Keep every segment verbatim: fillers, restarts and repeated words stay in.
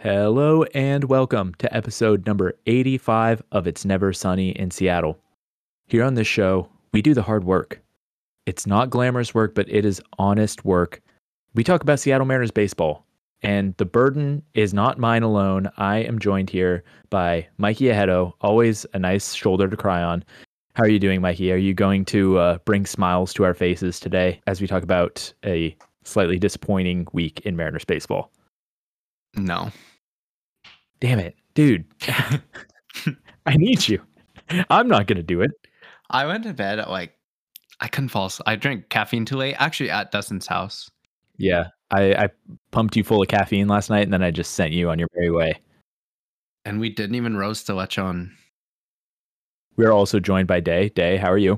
Hello and welcome to episode number eighty-five of It's Never Sunny in Seattle. Here on this show, we do the hard work. It's not glamorous work, but it is honest work. We talk about Seattle Mariners baseball, and the burden is not mine alone. I am joined here by Mikey Ahedo, always a nice shoulder to cry on. How are you doing, Mikey? Are you going to uh, bring smiles to our faces today as we talk about a slightly disappointing week in Mariners baseball? No. Damn it, dude. I need you. I'm not going to do it. I went to bed at like, I couldn't fall asleep. I drank caffeine too late, actually at Dustin's house. Yeah, I, I pumped you full of caffeine last night, and then I just sent you on your merry way. And we didn't even roast the lechon. We're also joined by Day. Day, how are you?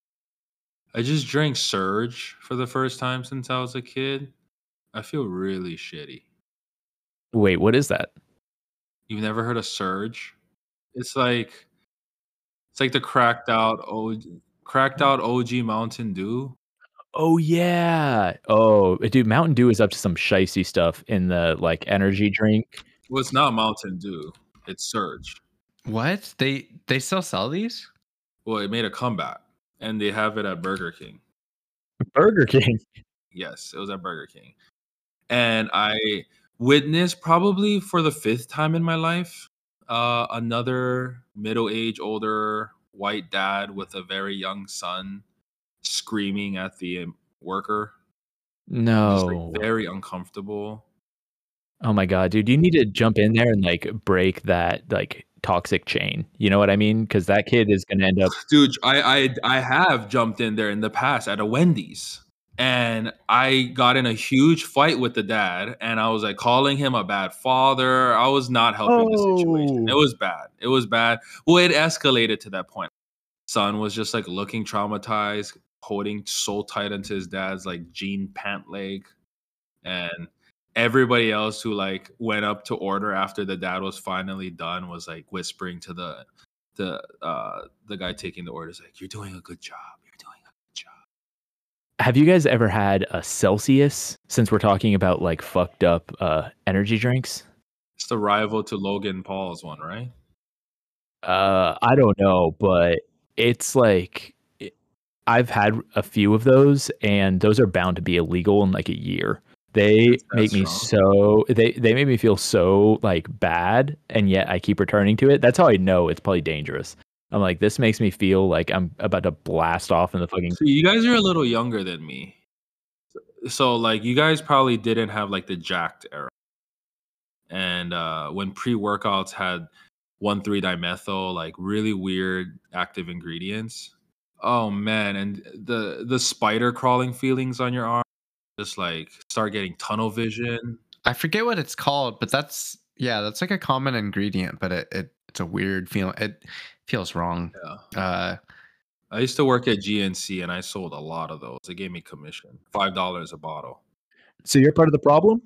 I just drank Surge for the first time since I was a kid. I feel really shitty. Wait, what is that? You've never heard of Surge? It's like it's like the cracked out O G, cracked out O G Mountain Dew. Oh yeah. Oh, dude, Mountain Dew is up to some shicey stuff in the like energy drink. Well, it's not Mountain Dew. It's Surge. What? They they still sell these? Well, it made a comeback, and they have it at Burger King. Burger King. Yes, it was at Burger King. And I witnessed probably for the fifth time in my life, uh, another middle-aged, older white dad with a very young son screaming at the worker. No. Just like very uncomfortable. Oh my god, dude, you need to jump in there and like break that like toxic chain. You know what I mean? Because that kid is gonna end up. Dude, I, I I have jumped in there in the past at a Wendy's, and I got in a huge fight with the dad, and I was like calling him a bad father. I was not helping the situation. It Oh. was bad. It was bad. Well, it escalated to that point. Son was just like looking traumatized, holding so tight into his dad's like jean pant leg, and everybody else who like went up to order after the dad was finally done was like whispering to the the uh the guy taking the orders, like, "You're doing a good job. You're doing a good job." Have you guys ever had a Celsius? Since we're talking about like fucked up uh, energy drinks. It's the rival to Logan Paul's one, right? Uh, I don't know, but it's like it- I've had a few of those, and those are bound to be illegal in like a year. They It's that make me strong. so they they make me feel so like bad, and yet I keep returning to it. That's how I know it's probably dangerous. I'm like, this makes me feel like I'm about to blast off in the fucking. So you guys are a little younger than me. So like you guys probably didn't have like the jacked era. And uh when pre-workouts had one three dimethyl, like really weird active ingredients. Oh man, and the the spider crawling feelings on your arm, just like start getting tunnel vision. I forget what it's called, but that's yeah, that's like a common ingredient, but it, it it's a weird feeling. It feels wrong. Yeah. Uh I used to work at G N C and I sold a lot of those. They gave me commission. Five dollars a bottle. So you're part of the problem.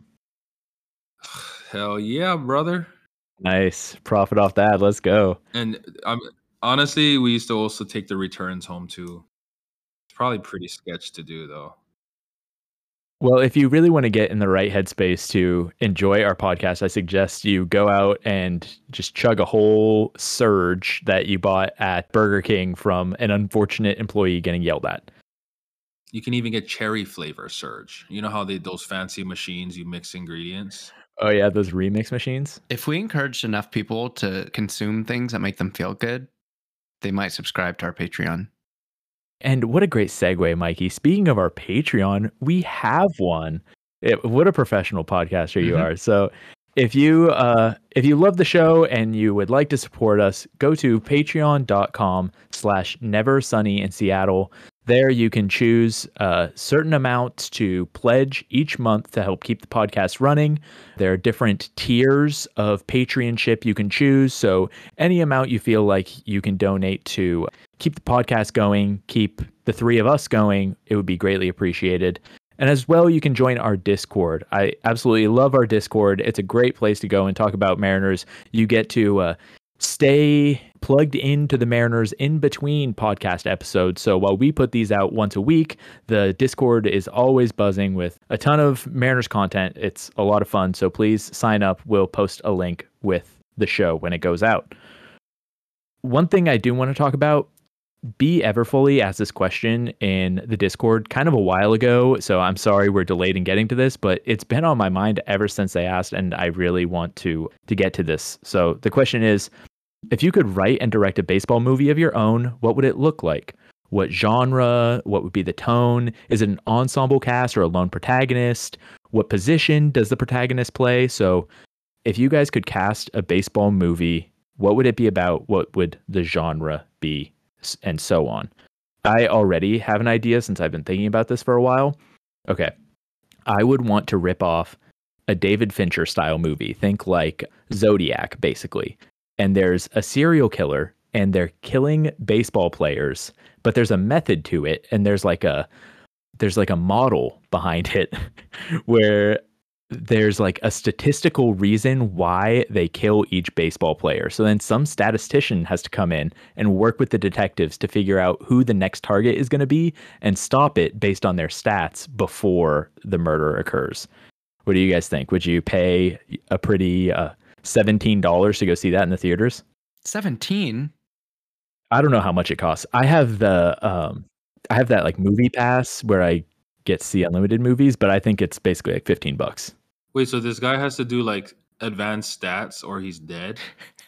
Hell yeah, brother. Nice, profit off that. Let's go. And I'm honestly, we used to also take the returns home too. It's probably pretty sketch to do though. Well, if you really want to get in the right headspace to enjoy our podcast, I suggest you go out and just chug a whole Surge that you bought at Burger King from an unfortunate employee getting yelled at. You can even get cherry flavor Surge. You know how they those fancy machines you mix ingredients? Oh yeah, those remix machines. if we encouraged enough people to consume things that make them feel good, they might subscribe to our Patreon. And what a great segue, Mikey. Speaking of our Patreon, we have one. It, what a professional podcaster you Mhm. are. So if you uh, if you love the show and you would like to support us, go to patreon.com slash never sunny in Seattle. There you can choose a certain amount to pledge each month to help keep the podcast running. There are different tiers of Patreonship you can choose. So any amount you feel like you can donate to keep the podcast going, keep the three of us going, it would be greatly appreciated. And as well, you can join our Discord. I absolutely love our Discord. It's a great place to go and talk about Mariners. You get to uh, stay plugged into the Mariners in between podcast episodes. So while we put these out once a week, the Discord is always buzzing with a ton of Mariners content. It's a lot of fun. So please sign up. We'll post a link with the show when it goes out. One thing I do want to talk about, B Everfully asked this question in the Discord kind of a while ago, so I'm sorry we're delayed in getting to this, but it's been on my mind ever since they asked, and I really want to to get to this. So the question is, if you could write and direct a baseball movie of your own, what would it look like? What genre? What would be the tone? Is it an ensemble cast or a lone protagonist? What position does the protagonist play? So if you guys could cast a baseball movie, what would it be about? What would the genre be? And so on. I already have an idea since I've been thinking about this for a while. Okay. I would want to rip off a David Fincher style movie. Think like Zodiac, basically. And there's a serial killer and they're killing baseball players, but there's a method to it. And there's like a, there's like a model behind it where there's like a statistical reason why they kill each baseball player. So then some statistician has to come in and work with the detectives to figure out who the next target is going to be and stop it based on their stats before the murder occurs. What do you guys think? Would you pay a pretty uh, seventeen dollars to go see that in the theaters? seventeen? I don't know how much it costs. I have the um, I have that like movie pass where I get to see unlimited movies, but I think it's basically like fifteen bucks. Wait, so this guy has to do like advanced stats or he's dead?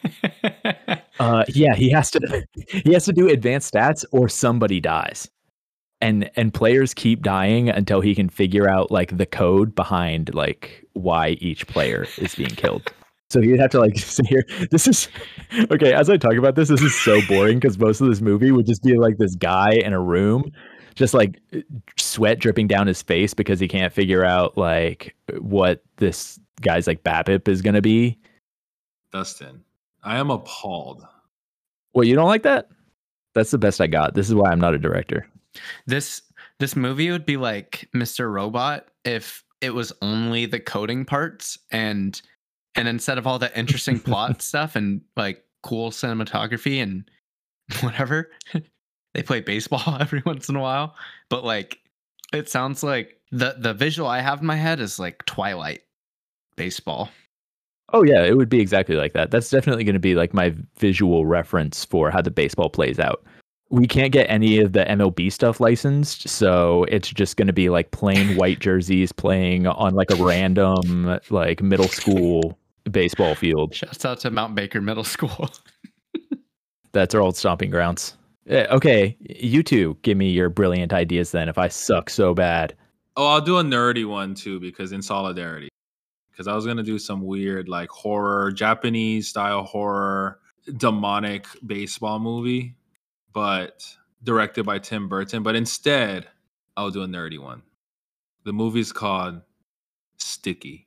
uh, yeah, he has to. He has to do advanced stats or somebody dies, and and players keep dying until he can figure out like the code behind like why each player is being killed. So he'd have to like sit here. This is okay. As I talk about this, this is so boring because most of this movie would just be like this guy in a room, just like sweat dripping down his face because he can't figure out like what this guy's like BABIP is going to be. Dustin, I am appalled. Well, you don't like that? That's the best I got. This is why I'm not a director. This this movie would be like Mister Robot if it was only the coding parts and and instead of all the interesting plot stuff and like cool cinematography and whatever, they play baseball every once in a while. But like, it sounds like the the visual I have in my head is like Twilight baseball. Oh yeah, it would be exactly like that. That's definitely going to be like my visual reference for how the baseball plays out. We can't get any of the M L B stuff licensed, so it's just going to be like plain white jerseys playing on like a random like middle school baseball field. Shouts out to Mount Baker Middle School. That's our old stomping grounds. Yeah, okay, you two give me your brilliant ideas then if I suck so bad. Oh, I'll do a nerdy one too because in solidarity. Because I was going to do some weird like horror, Japanese style horror, demonic baseball movie, but directed by Tim Burton. But instead, I'll do a nerdy one. The movie's called Sticky.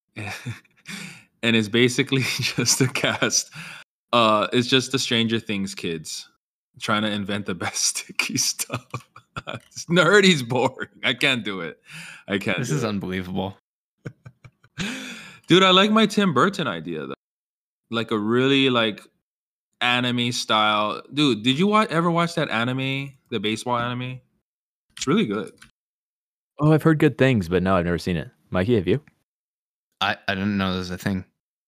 And it's basically just a cast. Uh, it's just the Stranger Things kids trying to invent the best sticky stuff. Nerdy's boring. I can't do it. I can't. This is it. Unbelievable. Dude, I like my Tim Burton idea though. Like a really like anime style. Dude, did you watch, ever watch that anime, the baseball anime? It's really good. Oh, I've heard good things, but no, I've never seen it. Mikey, have you? I, I didn't know there's a thing.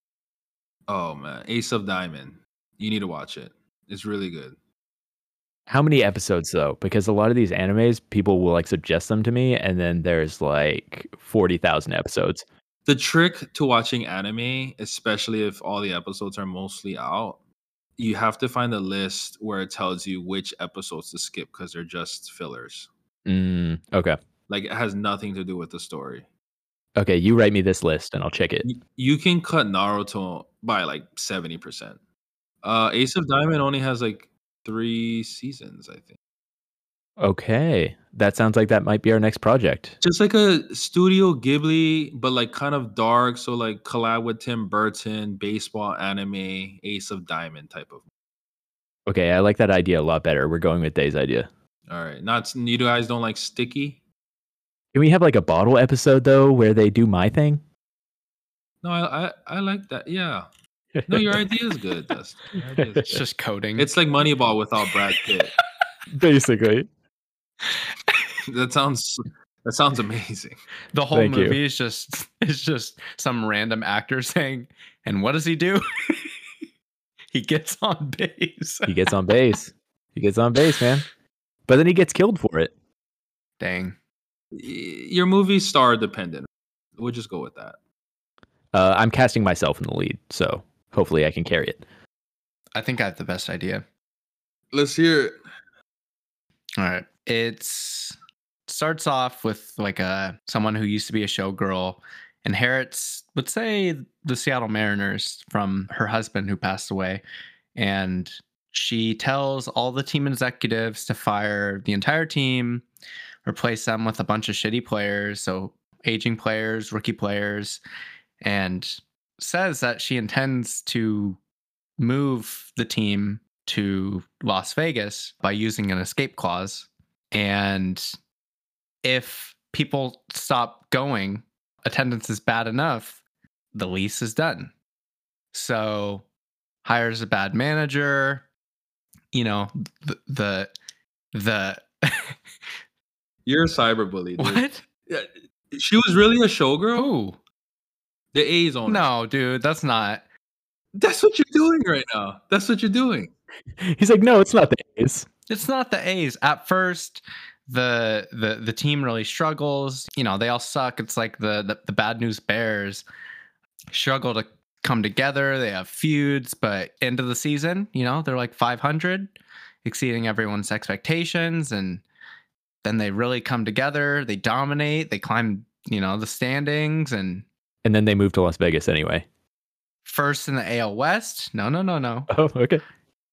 Oh man, Ace of Diamond. You need to watch it. It's really good. How many episodes though? Because a lot of these animes, people will like suggest them to me, and then there's like forty thousand episodes. The trick to watching anime, especially if all the episodes are mostly out, you have to find a list where it tells you which episodes to skip because they're just fillers. Mm, okay. Like it has nothing to do with the story. Okay, you write me this list and I'll check it. You can cut Naruto by like seventy percent. Uh, Ace of Diamond only has like three seasons, I think. Okay, that sounds like that might be our next project. Just like a Studio Ghibli, but like kind of dark. So like collab with Tim Burton, baseball anime, Ace of Diamond type of. Okay, I like that idea a lot better. We're going with Dave's idea. All right, not you guys don't like Sticky? Can we have like a bottle episode though, where they do my thing? No, I I, I like that. Yeah, No, your idea is good, Dustin. Your idea is It's good. just coding. It's like Moneyball without Brad Pitt. Basically. That sounds that sounds amazing. The whole Thank you. movie is just is just some random actor saying, and what does he do? He gets on base. He gets on base. He gets on base, man. But then he gets killed for it. Dang. Y- Your movie's star dependent. We'll just go with that. Uh, I'm casting myself in the lead, so hopefully I can carry it. I think I have the best idea. Let's hear it. All right. It's starts off with like a someone who used to be a showgirl inherits, let's say, the Seattle Mariners from her husband who passed away, and she tells all the team executives to fire the entire team, replace them with a bunch of shitty players, so aging players, rookie players, and says that she intends to move the team to Las Vegas by using an escape clause. And if people stop going, attendance is bad enough, the lease is done. So hires a bad manager, you know, the the, the You're a cyberbully, dude. what? Yeah, she was really a showgirl? Who? The A's owner. No, dude, that's not. That's what you're doing right now. That's what you're doing. He's like, no, it's not the A's. It's not the A's. At first, the the the team really struggles. You know, they all suck. It's like the the, the bad news Bears struggle to come together. They have feuds, but end of the season, you know, they're like five hundred, exceeding everyone's expectations, and then they really come together. They dominate. They climb, you know, the standings, and And then they moved to Las Vegas anyway. first in the A L West. No, no, no, no. Oh, okay.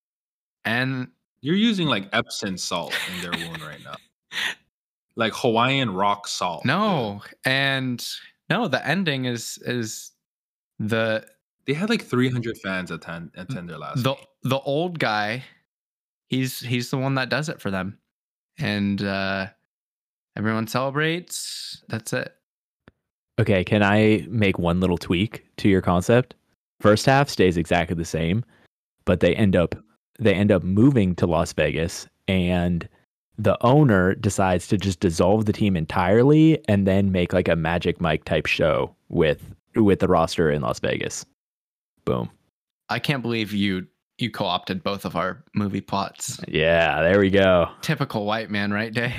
And You're using like Epsom salt in their wound right now. Like Hawaiian rock salt. no, dude. and no, the ending is is the They had like three hundred fans attend attend their last the game. the old guy. He's he's the one that does it for them, and uh, everyone celebrates. That's it. Okay, can I make one little tweak to your concept? First half stays exactly the same, but they end up they end up moving to Las Vegas, and the owner decides to just dissolve the team entirely and then make like a Magic Mike type show with with the roster in Las Vegas. Boom. I can't believe you you co-opted both of our movie plots. Yeah, there we go. Typical white man, right, Day?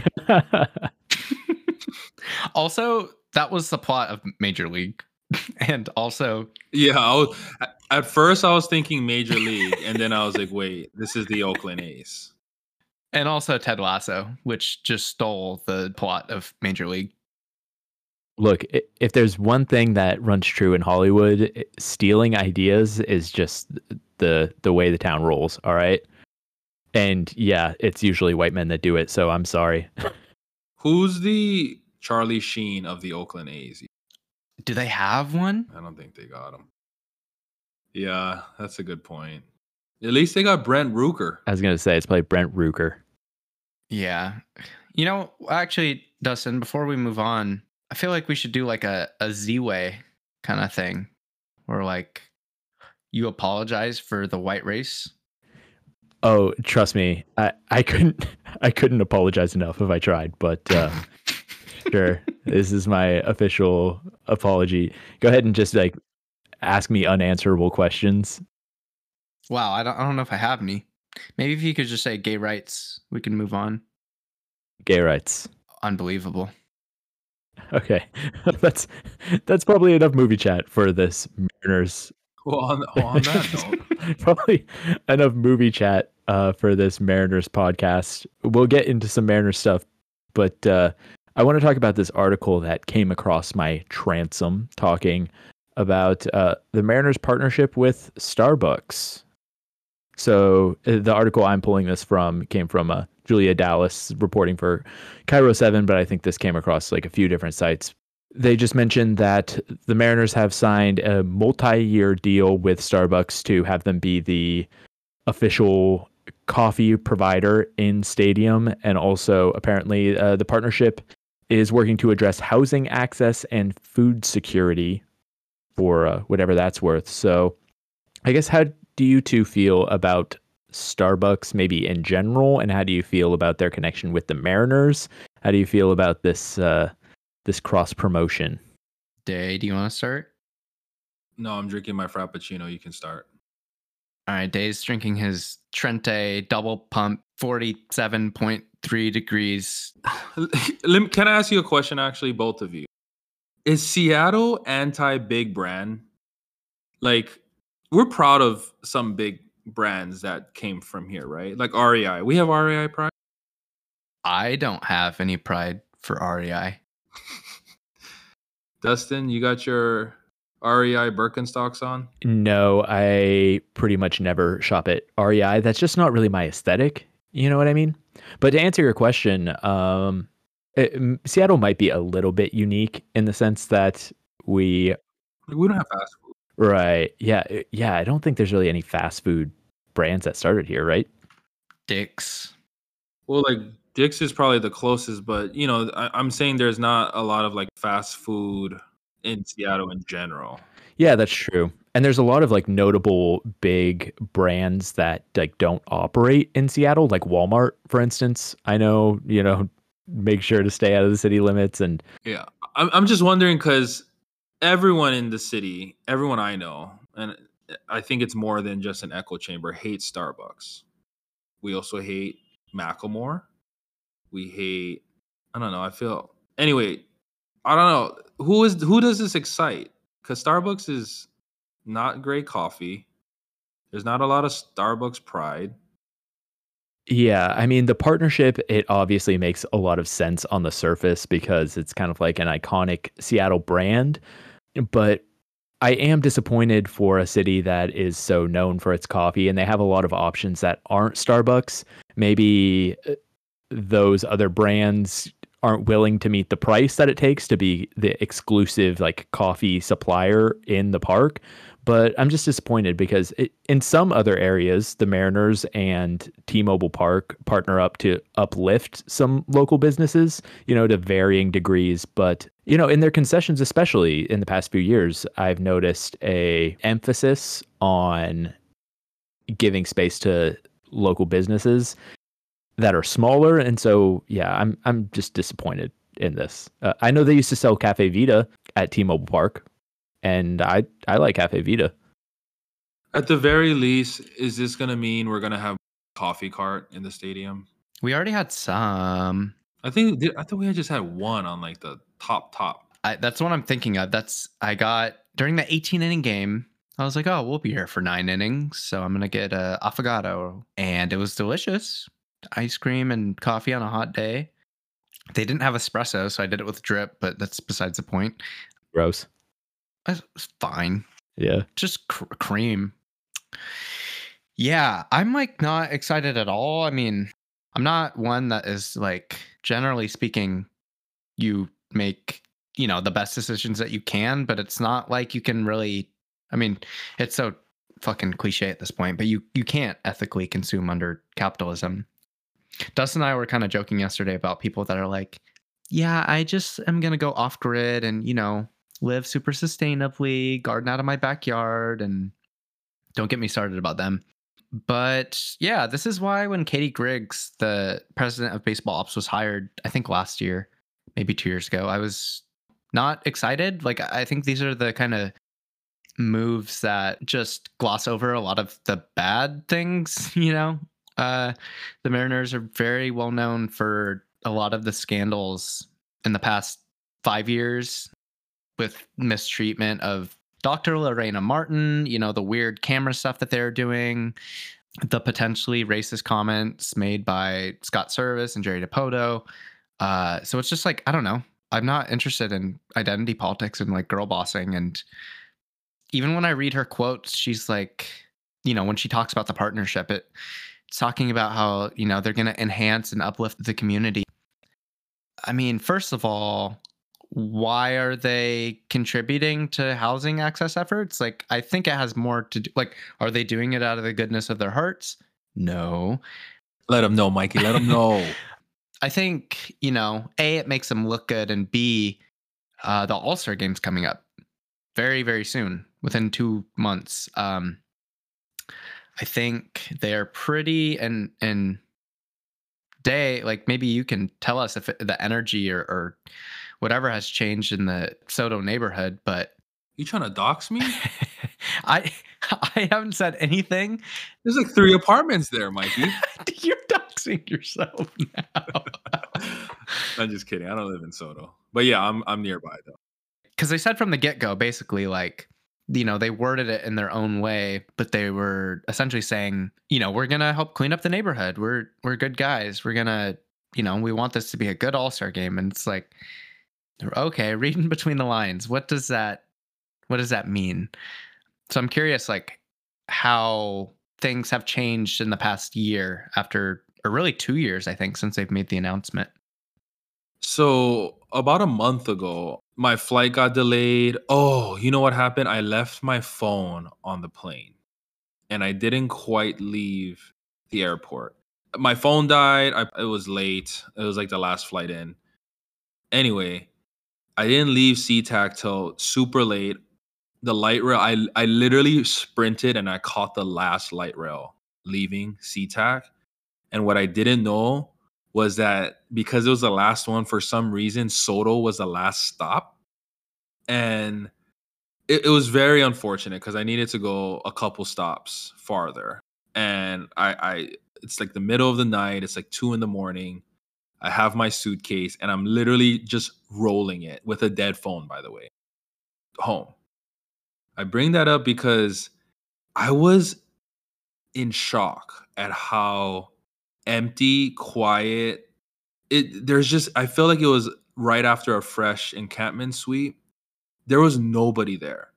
Also, that was the plot of Major League, and also Yeah, I was, at first I was thinking Major League, and then I was like, wait, this is the Oakland A's. and also Ted Lasso, which just stole the plot of Major League. Look, i- if there's one thing that runs true in Hollywood, i- stealing ideas is just the the way the town rolls, all right? And yeah, it's usually white men that do it, so I'm sorry. Who's the Charlie Sheen of the Oakland A's? Do they have one? I don't think they got him. Yeah, that's a good point. At least they got Brent Rooker. I was going to say it's probably Brent Rooker. Yeah. You know, actually, Dustin, before we move on, I feel like we should do like a, a Z-Way kind of thing where like you apologize for the white race. Oh, trust me, I, I couldn't I couldn't apologize enough if I tried, but uh, sure, this is my official apology. Go ahead and just like ask me unanswerable questions. Wow, I don't I don't know if I have any. Maybe if you could just say gay rights, we can move on. Gay rights. Unbelievable. Okay, that's that's probably enough movie chat for this Mariners. Well, on, on that note, Probably enough movie chat uh, for this Mariners podcast. We'll get into some Mariners stuff, but uh, I want to talk about this article that came across my transom talking about uh, the Mariners' partnership with Starbucks. So uh, the article I'm pulling this from came from uh, Julia Dallas reporting for Cairo seven, but I think this came across like a few different sites. They just mentioned that the Mariners have signed a multi-year deal with Starbucks to have them be the official coffee provider in stadium. And also apparently uh, the partnership is working to address housing access and food security for uh, whatever that's worth. So I guess how do you two feel about Starbucks maybe in general, and how do you feel about their connection with the Mariners? How do you feel about this uh, this cross promotion? Day, do you want to start? No, I'm drinking my Frappuccino. You can start. All right, Day's drinking his Trente double pump, forty-seven point three degrees. Let me- Can I ask you a question, actually, both of you? Is Seattle anti-big brand? Like, we're proud of some big brands that came from here, right? Like R E I. We have R E I pride. I don't have any pride for R E I. Dustin, you got your R E I Birkenstocks on? No, I pretty much never shop at R E I. That's just not really my aesthetic. You know what I mean? But to answer your question, um, it- m- Seattle might be a little bit unique in the sense that we, Like, we don't have fast food. right? Yeah, i- yeah. I don't think there's really any fast food brands that started here, right? Dick's. Well, like Dick's is probably the closest, but you know, I, I'm saying there's not a lot of like fast food in Seattle in general. Yeah, that's true. And there's a lot of like notable big brands that like don't operate in Seattle, like Walmart, for instance. I know, you know, make sure to stay out of the city limits and Yeah, I'm I'm just wondering because everyone in the city, everyone I know, and I think it's more than just an echo chamber, hates Starbucks. We also hate Macklemore. We hate. I don't know. I feel anyway. I don't know who is who does this excite? Because Starbucks is not great coffee. There's not a lot of Starbucks pride. yeah, I mean the partnership, it obviously makes a lot of sense on the surface because it's kind of like an iconic Seattle brand, but I am disappointed for a city that is so known for its coffee and they have a lot of options that aren't Starbucks. Maybe uh, those other brands aren't willing to meet the price that it takes to be the exclusive like coffee supplier in the park. But I'm just disappointed because it, in some other areas, the Mariners and T-Mobile Park partner up to uplift some local businesses, you know, to varying degrees. But, you know, in their concessions, especially in the past few years, I've noticed a emphasis on giving space to local businesses that are smaller. And so, yeah, I'm I'm just disappointed in this. Uh, I know they used to sell Cafe Vita at T-Mobile Park, and I I like Cafe Vita. At the very least, is this gonna mean we're gonna have coffee cart in the stadium? We already had some. I think I thought we had just had one on like the top top. I, that's what I'm thinking of. That's I got during the eighteen inning game. I was like, oh, we'll be here for nine innings, so I'm gonna get a affogato, and it was delicious. Ice cream and coffee on a hot day. They didn't have espresso, so I did it with drip, but that's besides the point. Gross. It's fine, Yeah. just cr- cream. Yeah, I'm like not excited at all. I mean, I'm not one that is like, generally speaking, you make, you know, the best decisions that you can, but it's not like you can really, I mean, it's so fucking cliche at this point, but you you can't ethically consume under capitalism. Dustin and I were kind of joking yesterday about people that are like, yeah, I just am going to go off grid and, you know, live super sustainably, garden out of my backyard, and don't get me started about them. But yeah, this is why when Katie Griggs, the president of baseball ops, was hired, I think last year, maybe two years ago, I was not excited. Like, I think these are the kind of moves that just gloss over a lot of the bad things, you know? Uh, the Mariners are very well known for a lot of the scandals in the past five years with mistreatment of Doctor Lorena Martin, you know, the weird camera stuff that they're doing, the potentially racist comments made by Scott Service and Jerry DePoto. Uh, so it's just like, I don't know. I'm not interested in identity politics and like girl bossing. And even when I read her quotes, she's like, you know, when she talks about the partnership, it, it's talking about how, you know, they're going to enhance and uplift the community. I mean, first of all, why are they contributing to housing access efforts? Like, I think it has more to do, like, are they doing it out of the goodness of their hearts? No. Let them know, Mikey. Let them know. I think, you know, A, it makes them look good, and B, uh, the All-Star game's coming up very, very soon, within two months. Um, I think they're pretty and and day like maybe you can tell us if it, the energy or, or whatever has changed in the Soto neighborhood, but You trying to dox me? I I haven't said anything. There's like three apartments there, Mikey. You're doxing yourself now. I'm just kidding. I don't live in Soto, but yeah, I'm I'm nearby though. Because they said from the get-go, basically, like, you know, they worded it in their own way, but they were essentially saying, you know, we're gonna help clean up the neighborhood. We're we're good guys. We're gonna, you know, we want this to be a good All-Star game. And it's like, okay, reading between the lines, what does that what does that mean? So I'm curious, like, how things have changed in the past year after, or really two years, I think, since they've made the announcement. So about a month ago, my flight got delayed. Oh, you know what happened? I left my phone on the plane and I didn't quite leave the airport. My phone died. I, it was late. It was like the last flight in. Anyway, I didn't leave SeaTac till super late. The light rail, I I literally sprinted and I caught the last light rail leaving SeaTac. And what I didn't know was that because it was the last one, for some reason, Soto was the last stop. And it, it was very unfortunate because I needed to go a couple stops farther. And I, I, it's like the middle of the night. It's like two in the morning. I have my suitcase and I'm literally just rolling it with a dead phone, by the way, home. I bring that up because I was in shock at how empty, quiet. It there's just I feel like it was right after a fresh encampment sweep. There was nobody there.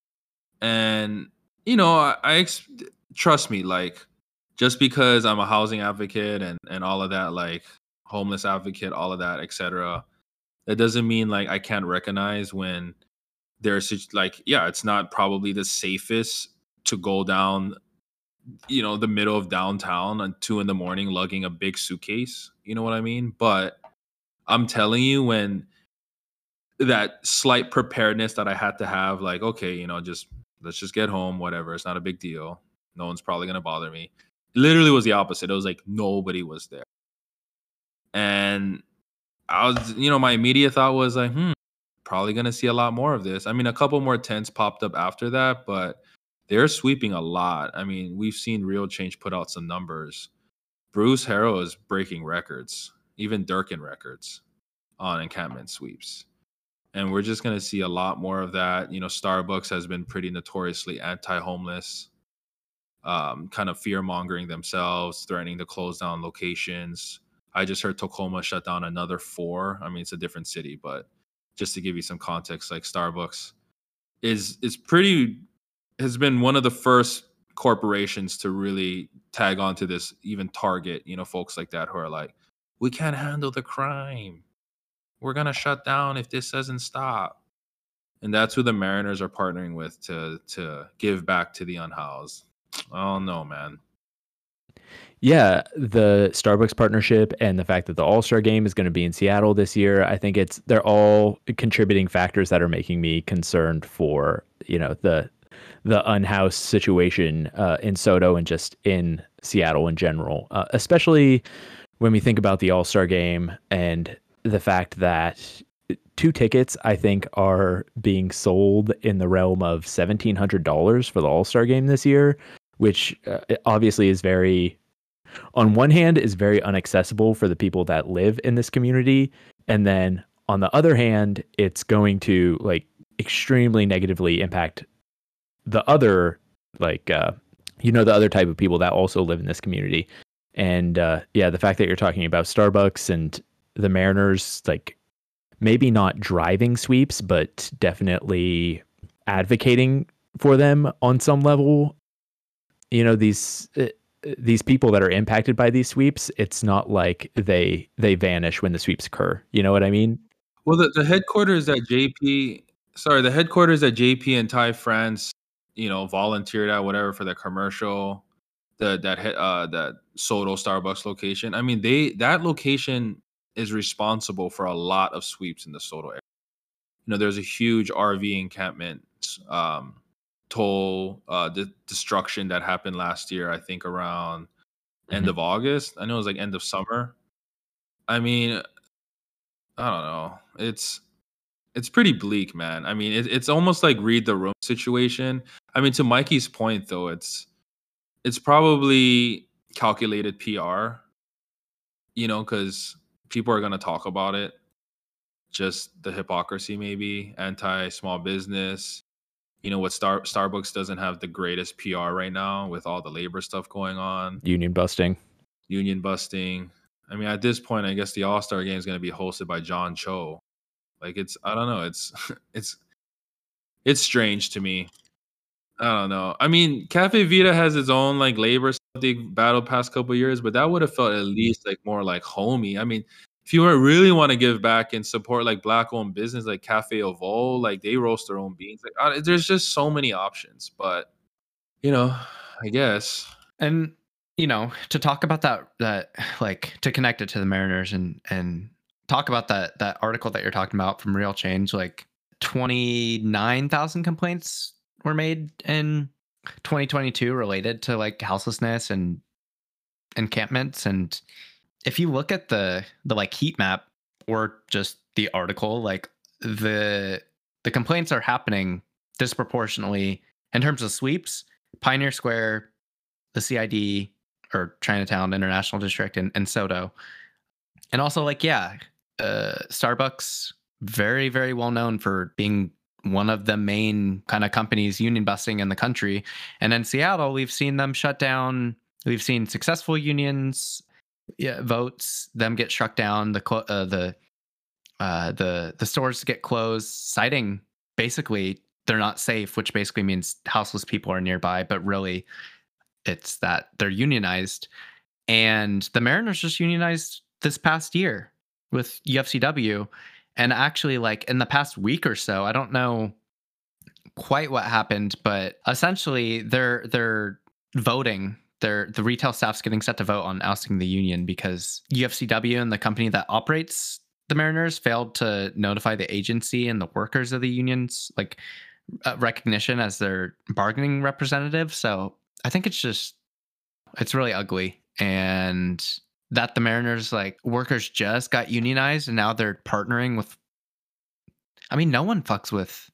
And you know, I, I ex- trust me, like just because I'm a housing advocate and and all of that, like homeless advocate, all of that, et cetera. That doesn't mean like I can't recognize when there's such- like, yeah, it's not probably the safest to go down, you know, the middle of downtown at two in the morning lugging a big suitcase. You know what I mean? But I'm telling you, when that slight preparedness that I had to have, like, okay, you know, just let's just get home, whatever. It's not a big deal. No one's probably gonna bother me. Literally was the opposite. It was like nobody was there. And I was, you know, my immediate thought was like, hmm, probably gonna see a lot more of this. I mean, a couple more tents popped up after that, but they're sweeping a lot. I mean, we've seen Real Change put out some numbers. Bruce Harrow is breaking records, even Durkin records on encampment sweeps. And we're just going to see a lot more of that. You know, Starbucks has been pretty notoriously anti-homeless, um, kind of fear-mongering themselves, threatening to close down locations. I just heard Tacoma shut down another four. I mean, it's a different city, but just to give you some context, like Starbucks is is pretty has been one of the first corporations to really tag onto this, even Target, you know, folks like that who are like, we can't handle the crime. We're going to shut down if this doesn't stop. And that's who the Mariners are partnering with to to give back to the unhoused. Oh no, man. Yeah, the Starbucks partnership and the fact that the All-Star game is going to be in Seattle this year, I think it's they're all contributing factors that are making me concerned for, you know, the the unhoused situation uh, in Soto and just in Seattle in general, uh, especially when we think about the All-Star game and the fact that two tickets, I think, are being sold in the realm of seventeen hundred dollars for the All-Star game this year, which uh, obviously is very, on one hand, is very unaccessible for the people that live in this community. And then on the other hand, it's going to like extremely negatively impact the other, like, uh, you know, the other type of people that also live in this community. And uh, yeah, the fact that you're talking about Starbucks and the Mariners, like maybe not driving sweeps, but definitely advocating for them on some level. You know, these uh, these people that are impacted by these sweeps, it's not like they they vanish when the sweeps occur. You know what I mean? Well, the, the headquarters at J P, sorry, the headquarters at J P and Thai France, you know, volunteered at whatever for the commercial, the that he- uh that Soto Starbucks location. I mean, they that location is responsible for a lot of sweeps in the Soto area. You know, there's a huge R V encampment um toll uh, the destruction that happened last year. I think around end Mhm. of August. I know it was like end of summer. I mean, I don't know. It's it's pretty bleak, man. I mean, it, it's almost like read the room situation. I mean, to Mikey's point though, it's it's probably calculated P R, you know, because people are gonna talk about it. Just the hypocrisy, maybe anti small business. You know what? Star Starbucks doesn't have the greatest P R right now with all the labor stuff going on, Union busting. union busting. I mean, at this point, I guess the All Star Game is going to be hosted by John Cho. Like, it's I don't know. It's it's it's strange to me. I don't know. I mean, Cafe Vita has its own like labor stuff they battled past couple of years, but that would have felt at least like more like homey. I mean, if you were really want to give back and support like black owned business like Cafe Ovo, like they roast their own beans. Like, uh, there's just so many options. But you know, I guess. And you know, to talk about that, that like to connect it to the Mariners and and talk about that that article that you're talking about from Real Change, like twenty-nine thousand complaints were made in twenty twenty-two related to like houselessness and encampments. And if you look at the the like heat map or just the article, like the the complaints are happening disproportionately in terms of sweeps. Pioneer Square, the C I D or Chinatown International District, and, and Soto. And also, like, yeah, uh, Starbucks, very, very well known for being one of the main kind of companies union busting in the country. And in Seattle, we've seen them shut down. We've seen successful unions yeah, votes, them get struck down, the clo- uh, the uh, the the stores get closed, citing basically they're not safe, which basically means houseless people are nearby, but really it's that they're unionized. And the Mariners just unionized this past year with U F C W. And actually, like in the past week or so, I don't know quite what happened, but essentially they're they're voting. They're the retail staff's getting set to vote on ousting the union because U F C W and the company that operates the Mariners failed to notify the agency and the workers of the unions like uh, recognition as their bargaining representative. So I think it's just it's really ugly, and that the Mariners like workers just got unionized and now they're partnering with. I mean, no one fucks with.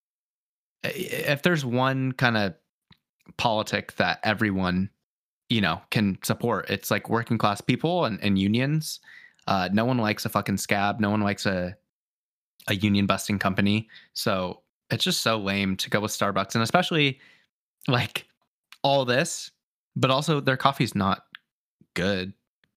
If there's one kind of politic that everyone, you know, can support, it's like working class people and, and unions. Uh, no one likes a fucking scab. No one likes a a union busting company. So it's just so lame to go with Starbucks, and especially like all this, but also their coffee's not good.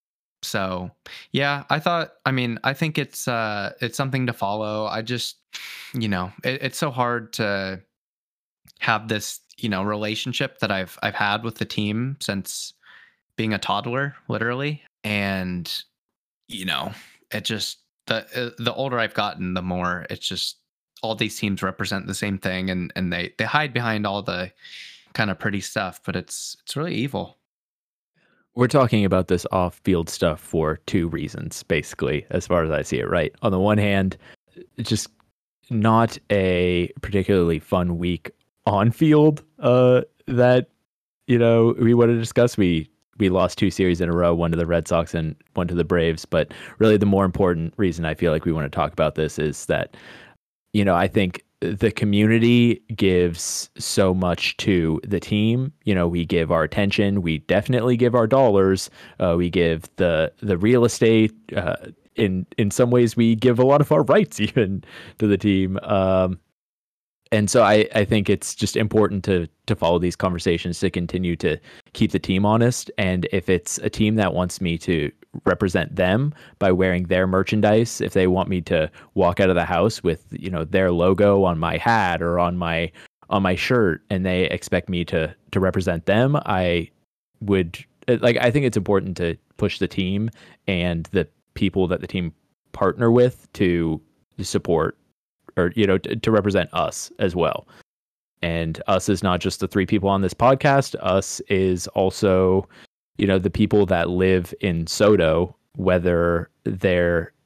So yeah, I thought. I mean, I think it's uh, it's something to follow. I just, you know, it, it's so hard to have this, you know, relationship that I've I've had with the team since being a toddler, literally, and you know, it just the uh, the older I've gotten, the more it's just all these teams represent the same thing, and and they they hide behind all the kind of pretty stuff, but it's it's really evil. We're talking about this off-field stuff for two reasons, basically, as far as I see it, right? On the one hand, it's just not a particularly fun week on field uh, that, you know, we want to discuss. We we lost two series in a row, one to the Red Sox and one to the Braves. But really the more important reason I feel like we want to talk about this is that, you know, I think the community gives so much to the team. You know, we give our attention, we definitely give our dollars, uh, we give the the real estate. Uh, in in some ways, we give a lot of our rights even to the team. Um, and so I, I think it's just important to to follow these conversations to continue to keep the team honest. And if it's a team that wants me to represent them by wearing their merchandise, if they want me to walk out of the house with, you know, their logo on my hat or on my on my shirt, and they expect me to to represent them, I would like I think it's important to push the team and the people that the team partner with to support, or, you know, to, to represent us as well. And us is not just the three people on this podcast. Us is also, you know, the people that live in Soto, whether they're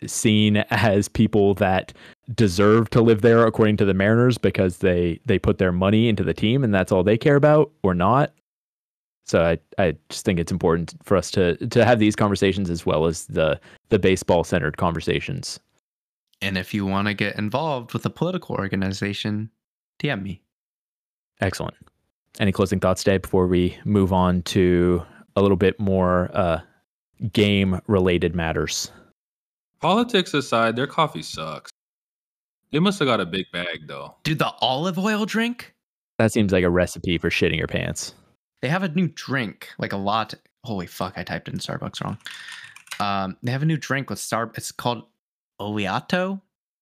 seen as people that deserve to live there according to the Mariners because they they put their money into the team and that's all they care about, or not. So I, I just think it's important for us to to have these conversations as well as the the baseball centered conversations. And if you want to get involved with a political organization, D M me. Excellent. Any closing thoughts, Dave, before we move on to a little bit more uh, game related matters? Politics aside, their coffee sucks. They must have got a big bag though. Dude, the olive oil drink? That seems like a recipe for shitting your pants. They have a new drink, like a lot. Holy fuck, I typed in Starbucks wrong. Um, they have a new drink with Star. It's called Oleato.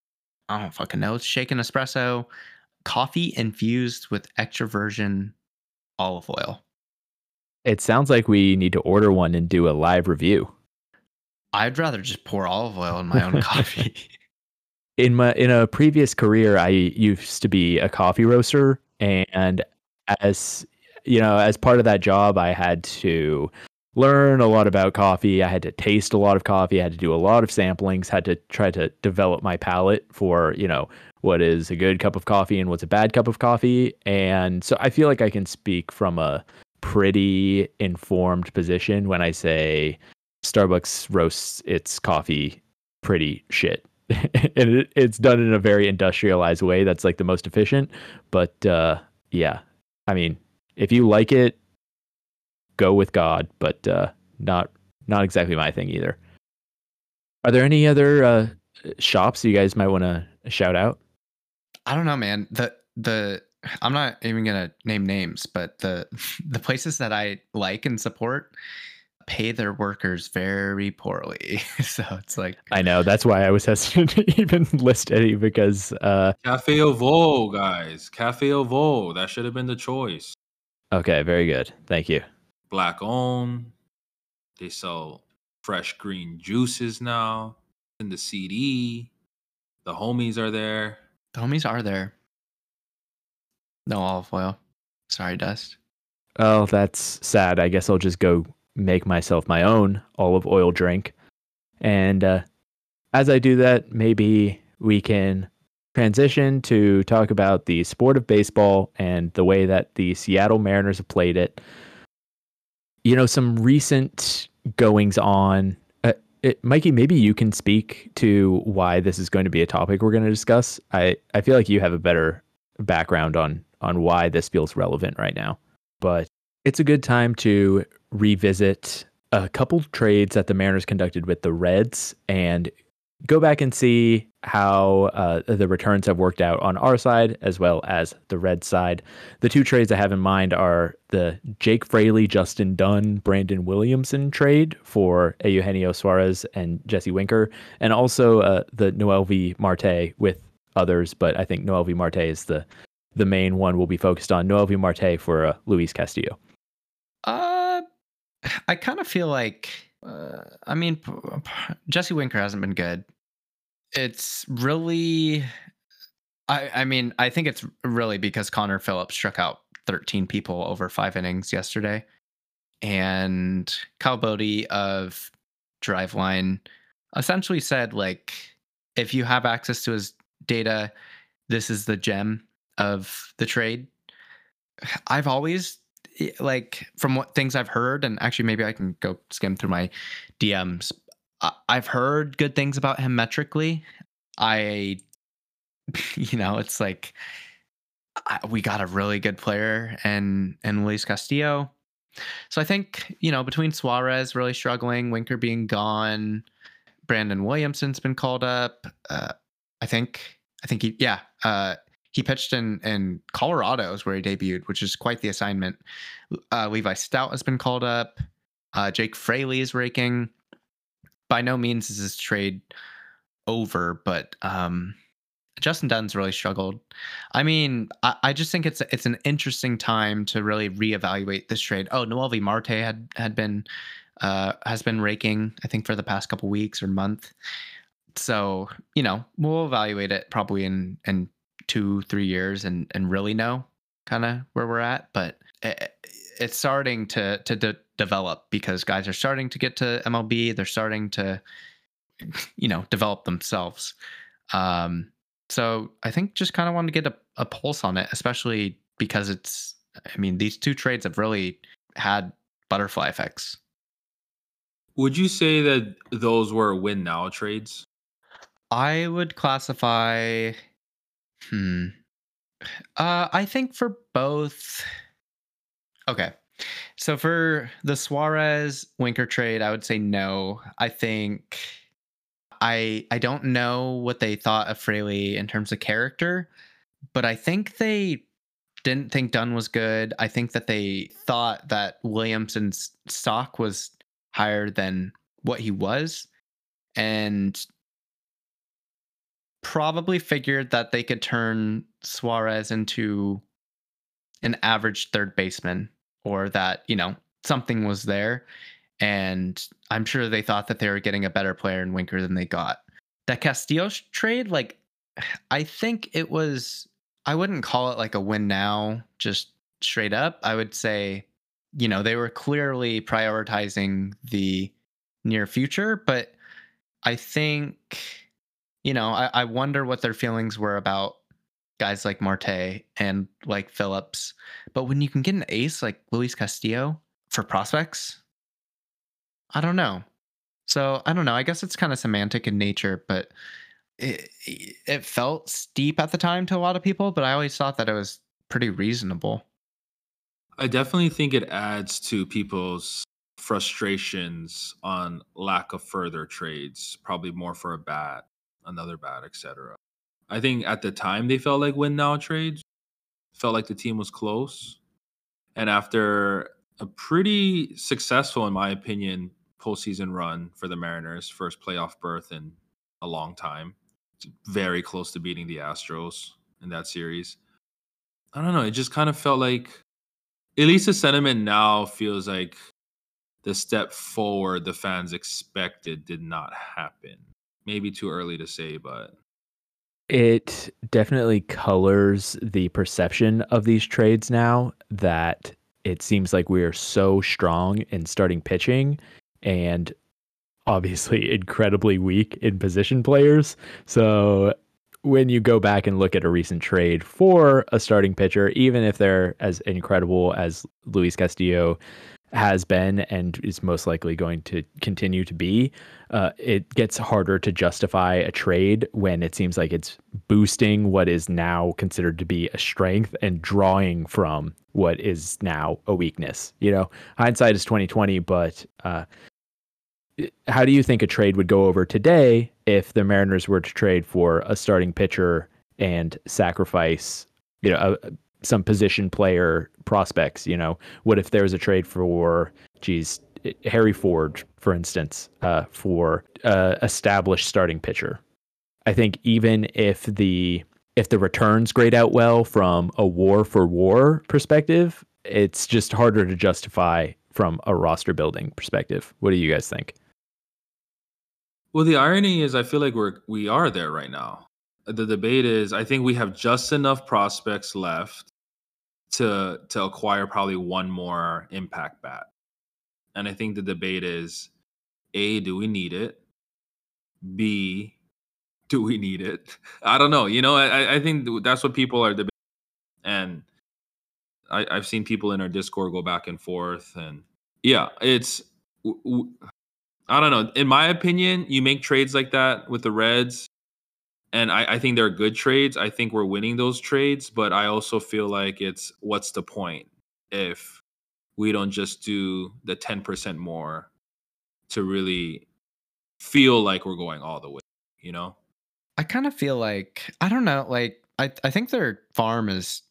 I don't fucking know. It's shaken espresso, coffee infused with extra virgin olive oil. It sounds like we need to order one and do a live review. I'd rather just pour olive oil in my own coffee. In my in a previous career, I used to be a coffee roaster, and as you know, as part of that job, I had to learn a lot about coffee. I had to taste a lot of coffee. I had to do a lot of samplings. Had to try to develop my palate for, you know, what is a good cup of coffee and what's a bad cup of coffee. And so I feel like I can speak from a pretty informed position when I say Starbucks roasts its coffee pretty shit. And it, it's done in a very industrialized way that's like the most efficient. But uh, yeah, I mean, if you like it, go with God, but uh, not not exactly my thing either. Are there any other uh, shops you guys might want to shout out? I don't know, man. The the I'm not even gonna name names, but the the places that I like and support pay their workers very poorly. So it's like, I know, that's why I was hesitant to even list any, because uh, Cafe Au Vol, guys. Cafe Au Vol. That should have been the choice. Okay, very good. Thank you. Black owned. They sell fresh green juices now. In the C D. The homies are there. the homies are there. No olive oil. Sorry, Dust. Oh, that's sad. I guess I'll just go make myself my own olive oil drink. And uh, as I do that, maybe we can transition to talk about the sport of baseball and the way that the Seattle Mariners have played it. You know, some recent goings on. Uh, it, Mikey, maybe you can speak to why this is going to be a topic we're going to discuss. I, I feel like you have a better background on on why this feels relevant right now. But it's a good time to revisit a couple trades that the Mariners conducted with the Reds and go back and see how uh, the returns have worked out on our side as well as the Reds side. The two trades I have in mind are the Jake Fraley, Justin Dunn, Brandon Williamson trade for Eugenio Suarez and Jesse Winker, and also uh, the Noelvi Marte with others, but I think Noelvi Marte is the the main one we'll be focused on. Noelvi Marte for uh, Luis Castillo. Uh, I kind of feel like, uh, I mean, p- p- Jesse Winker hasn't been good. It's really, I, I mean, I think it's really because Connor Phillips struck out thirteen people over five innings yesterday. And Kyle Bodie of Driveline essentially said, like, if you have access to his data, this is the gem of the trade. I've always, like, from what things I've heard, and actually maybe I can go skim through my D Ms. I- I've heard good things about him metrically. I, you know, it's like I, we got a really good player and and Luis Castillo. So I think, you know, between Suarez really struggling, Winker being gone, Brandon Williamson's been called up. Uh, I think, I think he, yeah, uh, he pitched in, in Colorado is where he debuted, which is quite the assignment. Uh, Levi Stout has been called up. Uh, Jake Fraley is raking. By no means is this trade over, but um, Justin Dunn's really struggled. I mean, I, I just think it's it's an interesting time to really reevaluate this trade. Oh, Noelvi Marte had had been uh, has been raking, I think, for the past couple weeks or month. So, you know, we'll evaluate it probably in in two, three years and and really know kind of where we're at. But it, it's starting to to de- develop because guys are starting to get to M L B. They're starting to you know, develop themselves. Um, so I think just kind of wanted to get a, a pulse on it, especially because it's, I mean, these two trades have really had butterfly effects. Would you say that those were win now trades? I would classify, hmm, uh, I think for both. Okay. So for the Suarez Winker trade, I would say no. I think I I don't know what they thought of Fraley in terms of character, but I think they didn't think Dunn was good. I think that they thought that Williamson's stock was higher than what he was, and probably figured that they could turn Suarez into an average third baseman, or that, you know, something was there. And I'm sure they thought that they were getting a better player in Winker than they got. That Castillo trade, like, I think it was, I wouldn't call it like a win now, just straight up. I would say, you know, they were clearly prioritizing the near future, but I think, you know, I, I wonder what their feelings were about guys like Marte and like Phillips. But when you can get an ace like Luis Castillo for prospects, I don't know. So I don't know. I guess it's kind of semantic in nature, but it, it felt steep at the time to a lot of people, but I always thought that it was pretty reasonable. I definitely think it adds to people's frustrations on lack of further trades, probably more for a bat, another bat, et cetera. I think at the time they felt like win now trades, felt like the team was close. And after a pretty successful, in my opinion, postseason run for the Mariners, first playoff berth in a long time, very close to beating the Astros in that series. I don't know. It just kind of felt like, at least the sentiment now feels like the step forward the fans expected did not happen. Maybe too early to say, but it definitely colors the perception of these trades now that it seems like we are so strong in starting pitching and obviously incredibly weak in position players. So when you go back and look at a recent trade for a starting pitcher, even if they're as incredible as Luis Castillo has been and is most likely going to continue to be, uh, it gets harder to justify a trade when it seems like it's boosting what is now considered to be a strength and drawing from what is now a weakness. You know, hindsight is twenty twenty, but uh, how do you think a trade would go over today if the Mariners were to trade for a starting pitcher and sacrifice, you know, a, some position player prospects? You know, what if there was a trade for, geez, Harry Ford, for instance, uh, for uh, established starting pitcher? I think even if the if the returns grade out well from a war for war perspective, it's just harder to justify from a roster building perspective. What do you guys think? well, the irony is I feel like we're we are there right now. The debate is I think we have just enough prospects left to to acquire probably one more impact bat. And I think the debate is A, do we need it? B, do we need it? I don't know. You know, I, I think that's what people are debating. And I, I've seen people in our Discord go back and forth. And yeah, it's, w- w- I don't know. In my opinion, you make trades like that with the Reds, and I, I think they're good trades. I think we're winning those trades, but I also feel like it's what's the point if we don't just do the ten percent more to really feel like we're going all the way, you know? I kind of feel like, I don't know, like I, I think their farm is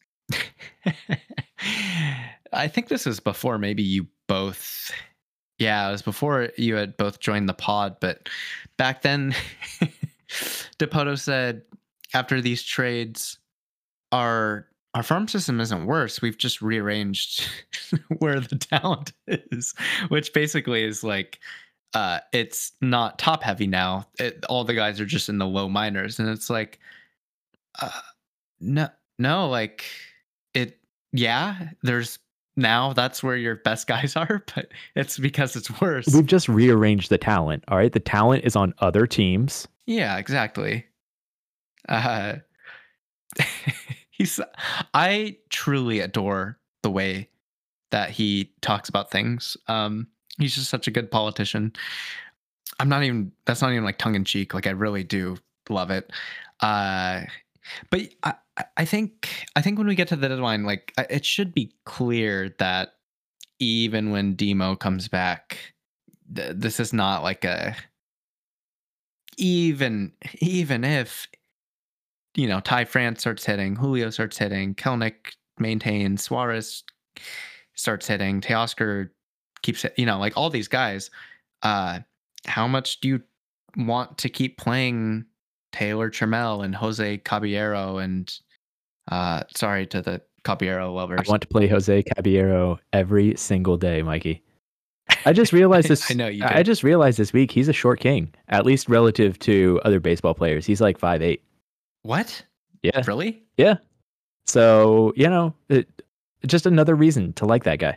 I think this was before maybe you both, yeah, it was before you had both joined the pod, but back then Dipoto said after these trades, our our farm system isn't worse. We've just rearranged where the talent is, which basically is like, uh, it's not top heavy now. It, all the guys are just in the low minors, and it's like, uh, no, no, like it. Yeah, there's now that's where your best guys are, but it's because it's worse. We've just rearranged the talent. All right. The talent is on other teams. Yeah, exactly. Uh, he's, I truly adore the way that he talks about things. Um, he's just such a good politician. I'm not even, that's not even like tongue in cheek. Like I really do love it. Uh, but I, I think, I think when we get to the deadline, like it should be clear that even when Demo comes back, th- this is not like a, even, even if, you know, Ty France starts hitting, Julio starts hitting, Kelnick maintains, Suarez starts hitting, Teoscar keeps it, you know, like all these guys, uh, how much do you want to keep playing Taylor Trammell and Jose Caballero and uh sorry to the Caballero lovers. I want to play Jose Caballero every single day, Mikey. I just realized this. I know you do. I just realized this week he's a short king, at least relative to other baseball players. He's like five eight. What? Yeah. Really? Yeah. So, you know, it, just another reason to like that guy.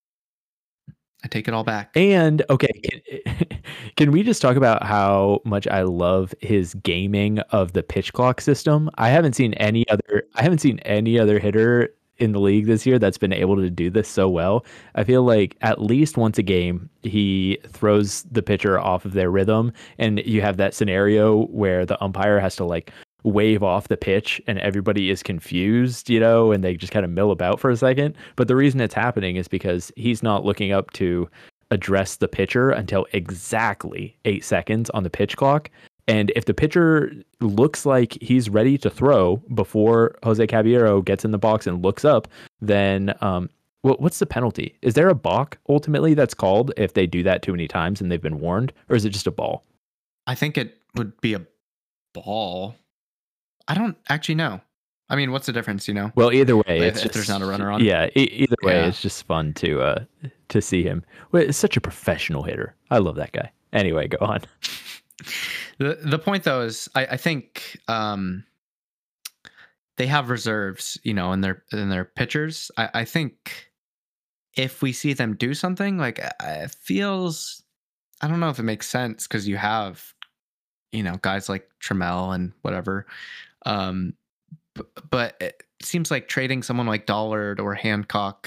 I take it all back. And okay, can, can we just talk about how much I love his gaming of the pitch clock system? I haven't seen any other I haven't seen any other hitter in the league this year that's been able to do this so well. I feel like at least once a game he throws the pitcher off of their rhythm, and you have that scenario where the umpire has to like wave off the pitch and everybody is confused, you know, and they just kind of mill about for a second. But the reason it's happening is because he's not looking up to address the pitcher until exactly eight seconds on the pitch clock. And if the pitcher looks like he's ready to throw before Jose Caballero gets in the box and looks up, then um, well, what's the penalty? Is there a balk ultimately that's called if they do that too many times and they've been warned, or is it just a ball? I think it would be a ball. I don't actually know. I mean, what's the difference, you know? Well, either way, if, it's if just, there's not a runner on. Yeah, e- either way, Yeah. it's just fun to uh to see him. Well, it's such a professional hitter. I love that guy. Anyway, go on. The the point though is, I, I think um, they have reserves, you know, in their in their pitchers. I, I think if we see them do something, like it feels, I don't know if it makes sense because you have, you know, guys like Trammell and whatever. Um, b- but it seems like trading someone like Dollard or Hancock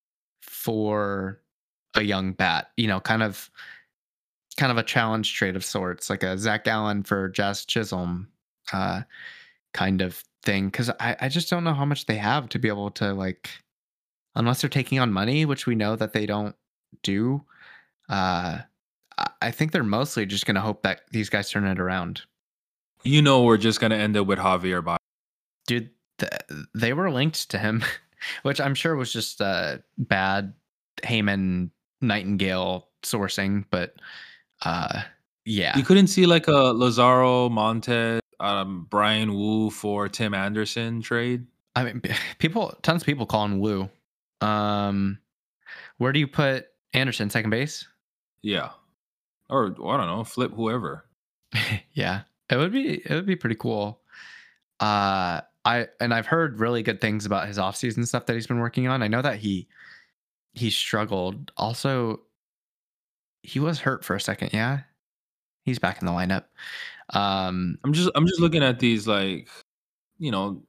for a young bat, you know, kind of kind of a challenge trade of sorts, like a Zach Gallen for Jazz Chisholm uh, kind of thing. Because I, I just don't know how much they have to be able to, like, unless they're taking on money, which we know that they don't do. Uh, I- I think they're mostly just going to hope that these guys turn it around. You know, we're just gonna end it with Javier Baez. Dude, th- they were linked to him, which I'm sure was just uh, bad Heyman Nightingale sourcing, but uh, yeah. You couldn't see like a Lazaro Montez, um, Brian Wu for Tim Anderson trade. I mean, people, tons of people calling Wu. Um, where do you put Anderson? Second base? Yeah, or I don't know, flip whoever. Yeah, it would be it would be pretty cool. Uh, I and I've heard really good things about his offseason stuff that he's been working on. I know that he he struggled. Also, he was hurt for a second. Yeah, he's back in the lineup. Um, I'm just I'm just looking at these like, you know,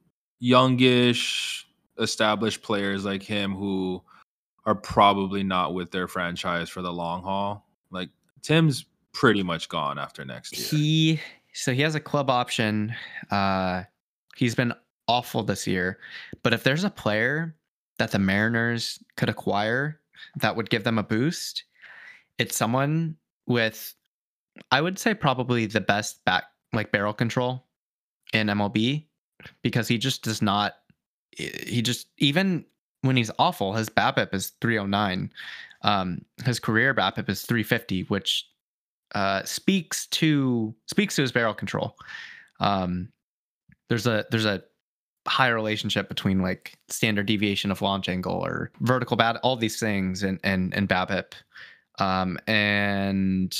youngish established players like him who are probably not with their franchise for the long haul. Like Tim's pretty much gone after next year. He so he has a club option. Uh, he's been awful this year, but if there's a player that the Mariners could acquire that would give them a boost, it's someone with, I would say, probably the best back like barrel control in M L B, because he just does not. He just, even when he's awful, his BABIP is three oh nine. Um, his career BABIP is three fifty, which uh, speaks to speaks to his barrel control. Um, there's a there's a high relationship between like standard deviation of launch angle or vertical bat, all these things, and and and BABIP. Um, and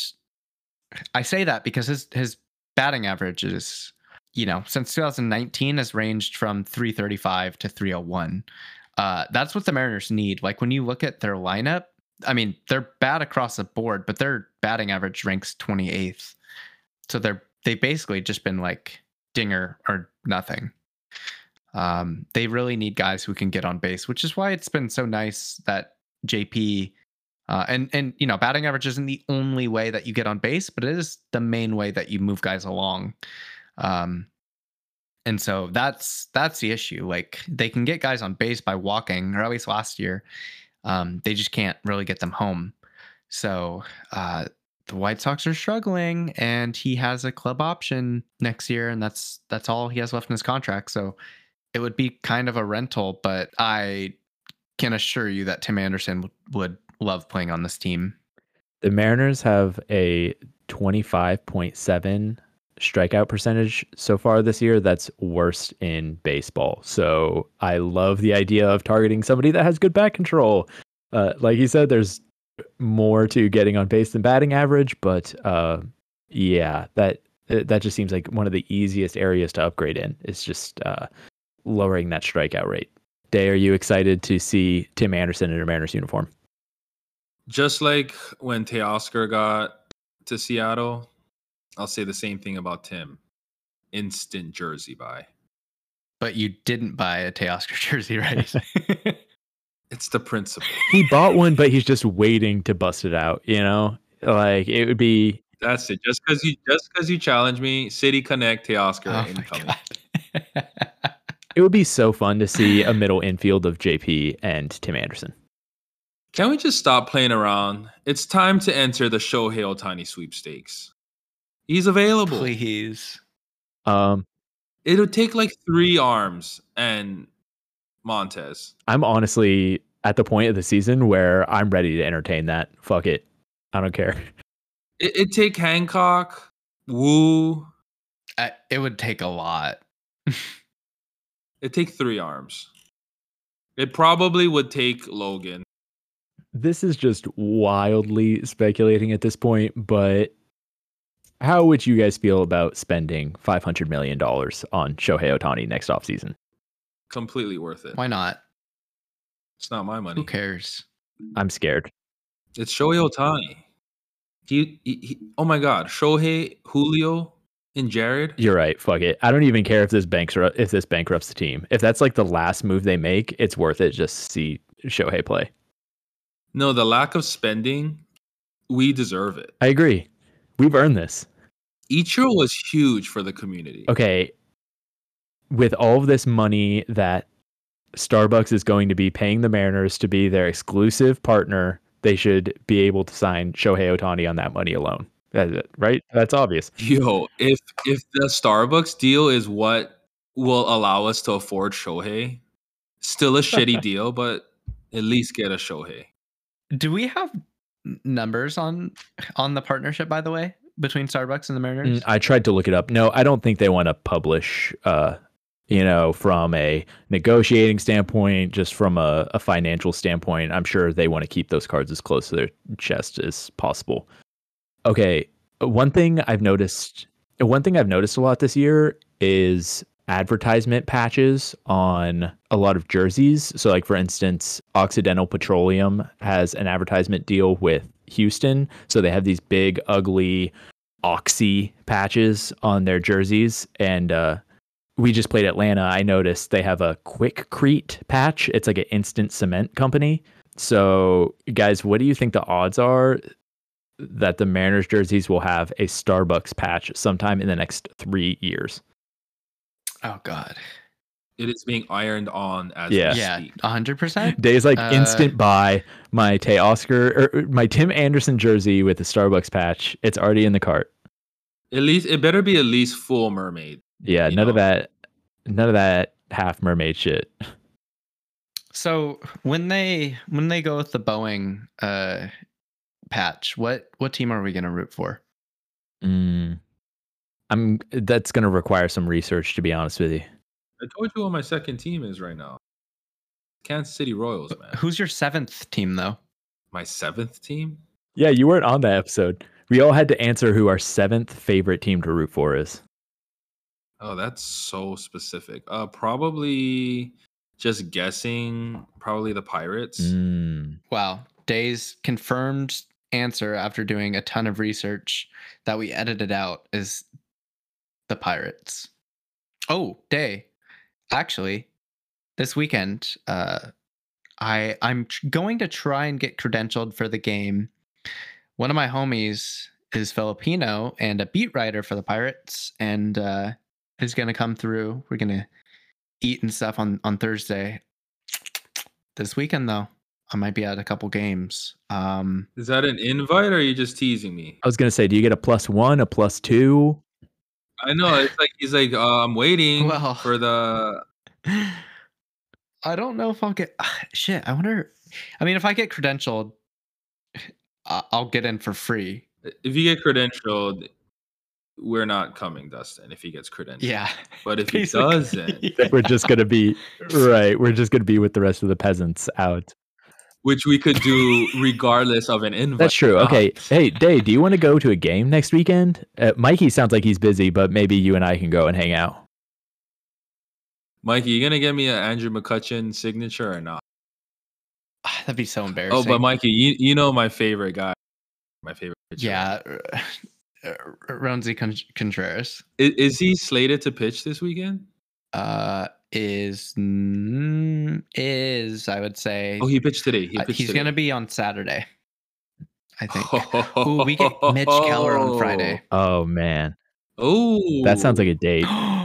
I say that because his his batting average is, you know, since two thousand nineteen has ranged from three thirty-five to three oh one. uh, that's what the Mariners need. Like when you look at their lineup, I mean, they're bad across the board, but their batting average ranks twenty-eighth. So they're they've basically just been like dinger or nothing. Um, they really need guys who can get on base, which is why it's been so nice that J P uh, and and you know batting average isn't the only way that you get on base, but it is the main way that you move guys along. Um, and so that's that's the issue. Like they can get guys on base by walking, or at least last year, um, they just can't really get them home. So uh, the White Sox are struggling, and he has a club option next year, and that's that's all he has left in his contract. So it would be kind of a rental, but I can assure you that Tim Anderson would, would love playing on this team. The Mariners have a twenty-five point seven strikeout percentage so far this year. That's worst in baseball. So I love the idea of targeting somebody that has good bat control. Uh, like you said, there's more to getting on base than batting average, but uh, yeah, that that just seems like one of the easiest areas to upgrade in. It's just uh, lowering that strikeout rate. Day, are you excited to see Tim Anderson in a Mariners uniform? Just like when Teoscar got to Seattle, I'll say the same thing about Tim. Instant jersey buy. But you didn't buy a Teoscar jersey, right? It's the principle. He bought one, but he's just waiting to bust it out. You know, like it would be. That's it. Just because you just because you challenge me, City Connect Teoscar Oh incoming. my God. It would be so fun to see a middle infield of J P and Tim Anderson. Can we just stop playing around? It's time to enter the Shohei Ohtani sweepstakes. He's available. Please. Um, It'll take like three arms and Montez. I'm honestly at the point of the season where I'm ready to entertain that. Fuck it. I don't care. It, it'd take Hancock, Woo. I, it would take a lot. It'd take three arms. It probably would take Logan. This is just wildly speculating at this point, but how would you guys feel about spending five hundred million dollars on Shohei Ohtani next offseason? Completely worth it. Why not? It's not my money. Who cares? I'm scared. It's Shohei Ohtani. He, he, he, oh my God, Shohei, Julio, and Jared. You're right. Fuck it. I don't even care if this banks if this bankrupts the team. If that's like the last move they make, it's worth it just to see Shohei play. No, the lack of spending, we deserve it. I agree. We've earned this. Ichiro was huge for the community. Okay. With all of this money that Starbucks is going to be paying the Mariners to be their exclusive partner, they should be able to sign Shohei Ohtani on that money alone. That's it, right? That's obvious. Yo, if if the Starbucks deal is what will allow us to afford Shohei, still a shitty deal, but at least get a Shohei. Do we have numbers on on the partnership, by the way, between Starbucks and the Mariners? Mm, I tried to look it up. No, I don't think they want to publish, uh, you know, from a negotiating standpoint, just from a, a financial standpoint. I'm sure they want to keep those cards as close to their chest as possible. Okay, one thing I've noticed, one thing I've noticed a lot this year is advertisement patches on a lot of jerseys. So like for instance, Occidental Petroleum has an advertisement deal with Houston. So they have these big, ugly Oxy patches on their jerseys. And uh, we just played Atlanta. I noticed they have a Quikrete patch. It's like an instant cement company. So guys, what do you think the odds are that the Mariners jerseys will have a Starbucks patch sometime in the next three years? Oh God. It is being ironed on as Yeah. we Yeah, speak. a hundred percent. Days like Uh, instant buy my Teoscar or my Tim Anderson jersey with the Starbucks patch. It's already in the cart. At least it better be at least full mermaid. Yeah, You none of know. that, none of that half mermaid shit. So when they when they go with the Boeing uh, patch, what what team are we going to root for? Mm. I'm. That's going to require some research, to be honest with you. I told you what my second team is right now. Kansas City Royals, man. Who's your seventh team though? My seventh team? Yeah, you weren't on that episode. We all had to answer who our seventh favorite team to root for is. Oh, that's so specific. Uh, probably just guessing, probably the Pirates. Mm. Wow. Day's confirmed answer after doing a ton of research that we edited out is the Pirates. Oh, Day. Actually, this weekend, uh, I I'm tr- going to try and get credentialed for the game. One of my homies is Filipino and a beat writer for the Pirates, and uh, is gonna come through. We're gonna eat and stuff on on Thursday. This weekend, though, I might be at a couple games. Um, Is that an invite or are you just teasing me? I was gonna say, do you get a plus one, a plus two? I know it's like he's like, uh, I'm waiting Well- for the. I don't know if I'll get shit. I wonder. I mean, if I get credentialed, I- I'll get in for free. If you get credentialed, we're not coming, Dustin. If he gets credentialed, Yeah, But if he basically. doesn't, We're just gonna be right. We're just gonna be with the rest of the peasants out. which we could do regardless of an invite. That's true. or Okay. not. Hey, Day, do you want to go to a game next weekend? Uh, Mikey sounds like he's busy, but maybe you and I can go and hang out. Mikey, you gonna get me an Andrew McCutcheon signature or not? That'd be so embarrassing. Oh, but Mikey, you you know my favorite guy, my favorite. pitcher. yeah, uh, Ronzi Con- Contreras Is, is he slated to pitch this weekend? uh, is mm, is I would say Oh, he pitched today. He uh, pitched he's today. gonna be on Saturday. I think. Ooh, we get Mitch Keller on Friday. Oh man, Oh, that sounds like a date.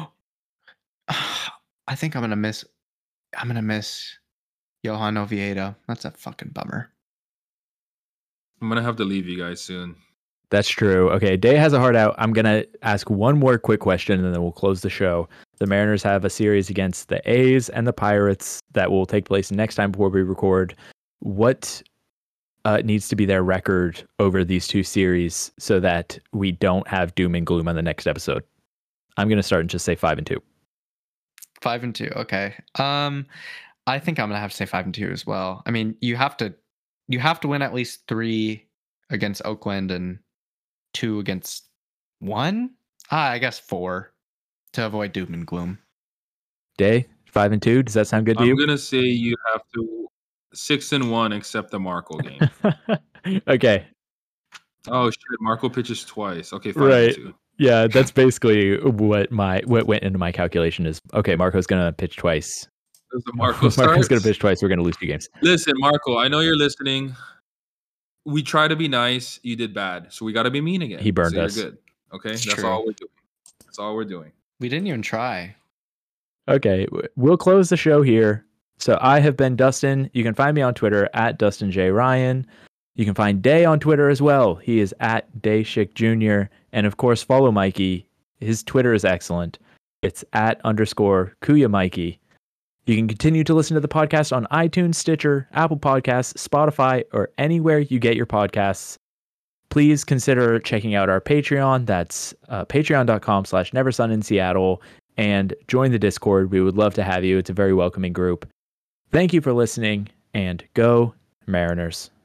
I think I'm gonna miss. I'm gonna miss Johan Oviedo. That's a fucking bummer. I'm gonna have to leave you guys soon. That's true. Okay, Day has a heart out. I'm gonna ask one more quick question, and then we'll close the show. The Mariners have a series against the A's and the Pirates that will take place next time before we record. What uh, needs to be their record over these two series so that we don't have doom and gloom on the next episode? I'm gonna start and just say five and two. Five and two. Okay. Um, I think I'm gonna have to say five and two as well. I mean, you have to, you have to win at least three against Oakland and two against one. Ah, I guess four to avoid doom and gloom. Day five and two. Does that sound good to I'm you? gonna say you have to six and one except the Marco game. Okay. Oh shit, Marco pitches twice. Okay, five Right. and two. Yeah, that's basically what my what went into my calculation is. Okay, Marco's gonna pitch twice. There's the Marco Marco's starts. gonna pitch twice. We're gonna lose two games. Listen, Marco, I know you're listening. We try to be nice. You did bad, so we got to be mean again. He burned so us. You're good. Okay, It's that's true. all we're doing. That's all we're doing. We didn't even try. Okay, w- we'll close the show here. So I have been Dustin. You can find me on Twitter at Dustin J Ryan. You can find Day on Twitter as well. He is at Dayshick Junior And of course, follow Mikey. His Twitter is excellent. It's at underscore Kuya Mikey. You can continue to listen to the podcast on iTunes, Stitcher, Apple Podcasts, Spotify, or anywhere you get your podcasts. Please consider checking out our Patreon. That's uh, patreon.com slash neversun in Seattle. And join the Discord. We would love to have you. It's a very welcoming group. Thank you for listening, and go Mariners.